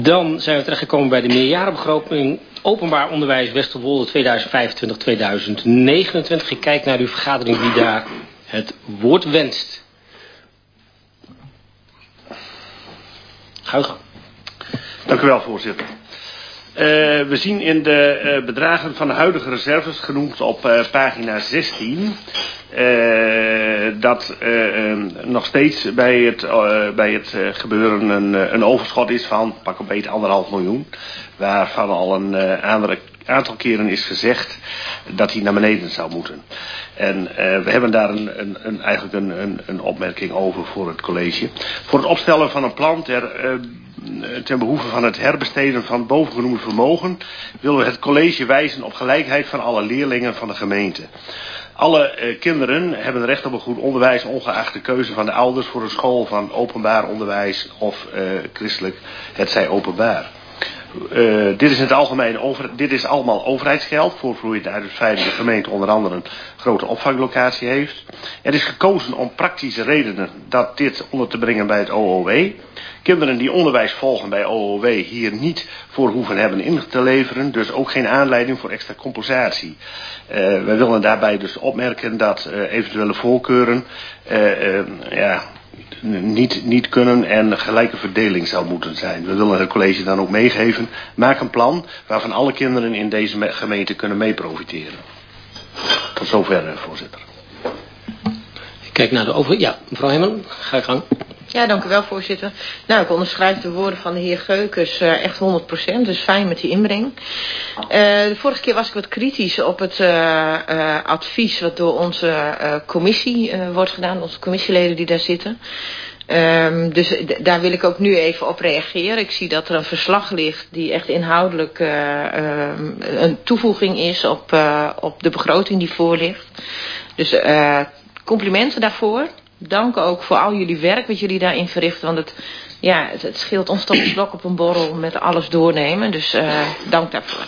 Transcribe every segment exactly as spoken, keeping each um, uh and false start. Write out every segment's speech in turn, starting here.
Dan zijn we terechtgekomen bij de meerjarenbegroting openbaar onderwijs Westerwolde tweeduizend vijfentwintig tot tweeduizend negenentwintig. Ik kijk naar uw vergadering wie daar het woord wenst. Ga uw gang. Dank u wel, voorzitter. Uh, we zien in de uh, bedragen van de huidige reserves, genoemd op uh, pagina zestien... Uh, dat uh, uh, nog steeds bij het, uh, bij het uh, gebeuren een, uh, een overschot is van pak een beetje anderhalf miljoen. Waarvan al een uh, andere, aantal keren is gezegd dat hij naar beneden zou moeten. En uh, we hebben daar een, een, een, eigenlijk een, een, een opmerking over voor het college. Voor het opstellen van een plan ter, uh, ten behoeve van het herbesteden van bovengenoemde vermogen willen we het college wijzen op gelijkheid van alle leerlingen van de gemeente. Alle uh, kinderen hebben recht op een goed onderwijs, ongeacht de keuze van de ouders voor een school van openbaar onderwijs of uh, christelijk, hetzij openbaar. Uh, dit is in het algemeen over, dit is allemaal overheidsgeld, voortvloeiend uit het feit dat de gemeente onder andere een grote opvanglocatie heeft. Er is gekozen om praktische redenen dat dit onder te brengen bij het O O W. Kinderen die onderwijs volgen bij O O W hier niet voor hoeven hebben in te leveren, dus ook geen aanleiding voor extra compensatie. Uh, wij willen daarbij dus opmerken dat uh, eventuele voorkeuren uh, uh, ja, niet, niet kunnen en gelijke verdeling zou moeten zijn. We willen het college dan ook meegeven. Maak een plan waarvan alle kinderen in deze gemeente kunnen mee profiteren. Tot zover, voorzitter. Ik kijk naar de over... Ja, mevrouw Hemmen, ga je gang. Ja, dank u wel, voorzitter. Nou, ik onderschrijf de woorden van de heer Geukens uh, echt honderd procent, dus fijn met die inbreng. Uh, de vorige keer was ik wat kritisch op het uh, uh, advies wat door onze uh, commissie uh, wordt gedaan, onze commissieleden die daar zitten. Um, dus d- daar wil ik ook nu even op reageren. Ik zie dat er een verslag ligt die echt inhoudelijk uh, uh, een toevoeging is op, uh, op de begroting die voor ligt. Dus uh, complimenten daarvoor. Dank ook voor al jullie werk wat jullie daarin verrichten. Want het, ja, het, het scheelt ons toch een blok op een borrel met alles doornemen. Dus uh, dank daarvoor.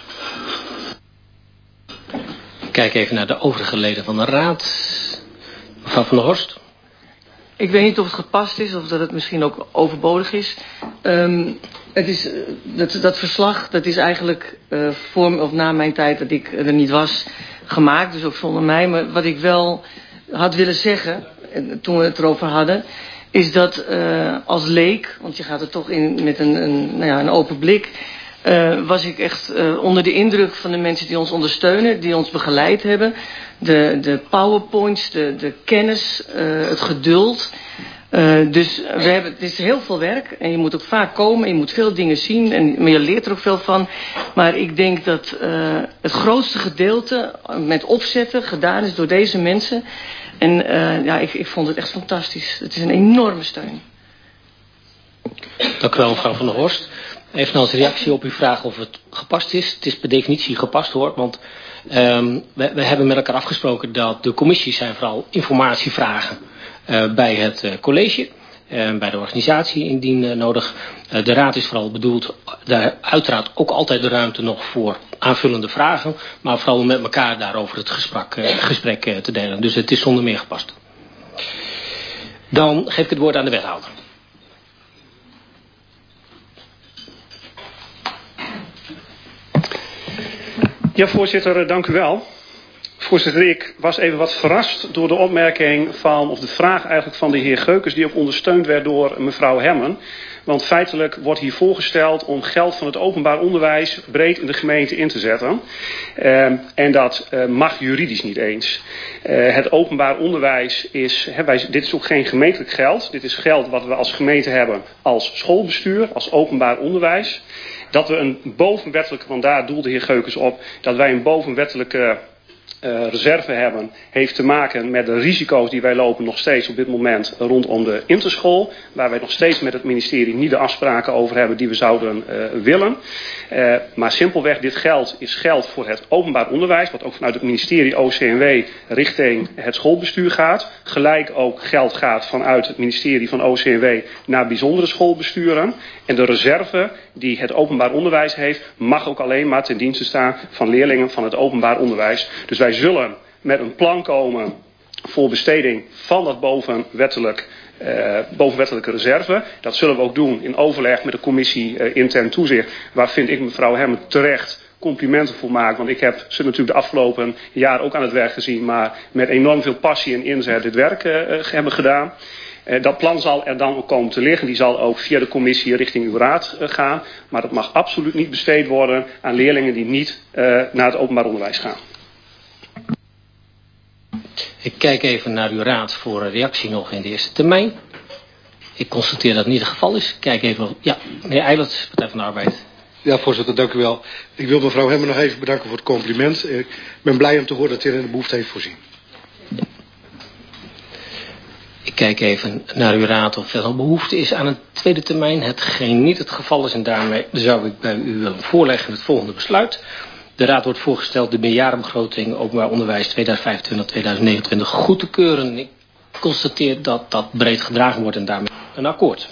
Kijk even naar de overige leden van de raad. Mevrouw van der Horst. Ik weet niet of het gepast is of dat het misschien ook overbodig is. Um, het is uh, dat, dat verslag dat is eigenlijk uh, voor of na mijn tijd dat ik er niet was gemaakt. Dus ook zonder mij. Maar wat ik wel had willen zeggen toen we het erover hadden, is dat uh, als leek, want je gaat er toch in met een, een, nou ja, een open blik, uh, was ik echt uh, onder de indruk van de mensen die ons ondersteunen, die ons begeleid hebben. De, de powerpoints, de, de kennis, uh, het geduld. Uh, dus we hebben, het is heel veel werk en je moet ook vaak komen, je moet veel dingen zien, en, maar je leert er ook veel van. Maar ik denk dat uh, het grootste gedeelte met opzetten gedaan is door deze mensen. En uh, ja, ik, ik vond het echt fantastisch. Het is een enorme steun. Dank u wel, mevrouw van der Horst. Even als reactie op uw vraag of het gepast is. Het is per definitie gepast hoor, want um, we, we hebben met elkaar afgesproken dat de commissies zijn vooral informatie vragen uh, bij het uh, college. Uh, bij de organisatie indien uh, nodig. Uh, de raad is vooral bedoeld, daar uiteraard ook altijd de ruimte nog voor aanvullende vragen. Maar vooral om met elkaar daarover het gesprek, uh, gesprek uh, te delen. Dus het is zonder meer gepast. Dan geef ik het woord aan de wethouder. Ja, voorzitter, dank u wel. Voorzitter, ik was even wat verrast door de opmerking van, of de vraag eigenlijk van de heer Geukens, die ook ondersteund werd door mevrouw Hemmen. Want feitelijk wordt hier voorgesteld om geld van het openbaar onderwijs breed in de gemeente in te zetten. Uh, en dat uh, mag juridisch niet eens. Uh, het openbaar onderwijs is, hè, wij, dit is ook geen gemeentelijk geld. Dit is geld wat we als gemeente hebben als schoolbestuur, als openbaar onderwijs. Dat we een bovenwettelijke, want daar doelde de heer Geukens op, dat wij een bovenwettelijke Uh, reserve hebben, heeft te maken met de risico's die wij lopen nog steeds op dit moment rondom de interschool, waar wij nog steeds met het ministerie niet de afspraken over hebben die we zouden uh, willen. Uh, maar simpelweg, dit geld is geld voor het openbaar onderwijs, wat ook vanuit het ministerie O C M W richting het schoolbestuur gaat. Gelijk ook geld gaat vanuit het ministerie van O C M W naar bijzondere schoolbesturen. En de reserve die het openbaar onderwijs heeft, mag ook alleen maar ten dienste staan van leerlingen van het openbaar onderwijs. Dus wij zullen met een plan komen voor besteding van dat bovenwettelijk uh, bovenwettelijke reserve. Dat zullen we ook doen in overleg met de commissie uh, intern toezicht. Waar vind ik mevrouw Hemmen terecht complimenten voor maak. Want ik heb ze natuurlijk de afgelopen jaren ook aan het werk gezien. Maar met enorm veel passie en inzet dit werk uh, hebben gedaan. Uh, dat plan zal er dan ook komen te liggen. Die zal ook via de commissie richting uw raad uh, gaan. Maar dat mag absoluut niet besteed worden aan leerlingen die niet uh, naar het openbaar onderwijs gaan. Ik kijk even naar uw raad voor een reactie nog in de eerste termijn. Ik constateer dat het niet het geval is. Kijk even. Ja, meneer Eilert, Partij van de Arbeid. Ja, voorzitter, dank u wel. Ik wil mevrouw Hemmen nog even bedanken voor het compliment. Ik ben blij om te horen dat hij er in de behoefte heeft voorzien. Ik kijk even naar uw raad of er nog behoefte is aan een tweede termijn. Hetgeen niet het geval is en daarmee zou ik bij u willen voorleggen het volgende besluit. De raad wordt voorgesteld de meerjarenbegroting openbaar onderwijs tweeduizend vijfentwintig tot tweeduizend negenentwintig goed te keuren. Ik constateer dat dat breed gedragen wordt en daarmee een akkoord.